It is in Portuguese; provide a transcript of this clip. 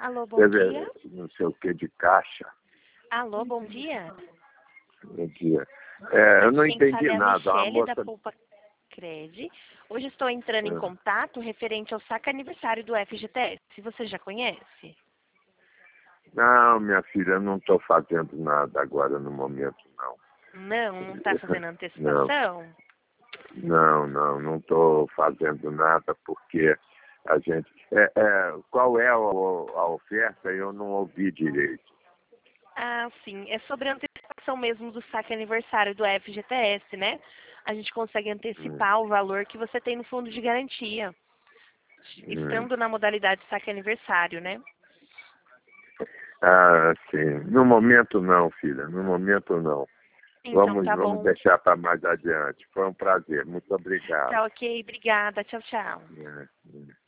Alô, bom Teve dia. não sei o que de caixa. Alô, bom dia. Bom dia. Eu não Quem entendi fala é a nada. A Michele, da moça. Poupa Cred. Hoje estou entrando em contato referente ao saque aniversário do FGTS. Se você já conhece? Não, minha filha, eu não estou fazendo nada agora no momento, não. Não está fazendo Não, antecipação? não estou fazendo nada porque a gente. Qual é a oferta? Eu não ouvi direito. Ah, sim. É sobre a antecipação mesmo do saque aniversário do FGTS, né? A gente consegue Hum, antecipar o valor que você tem no fundo de garantia, hum. estando na modalidade saque aniversário, né? Ah, sim. No momento não, filha. No momento não. Então, Vamos, tá vamos bom. deixar para mais adiante. Foi um prazer. Muito obrigado. Tá ok, obrigada. Tchau, tchau. É, é.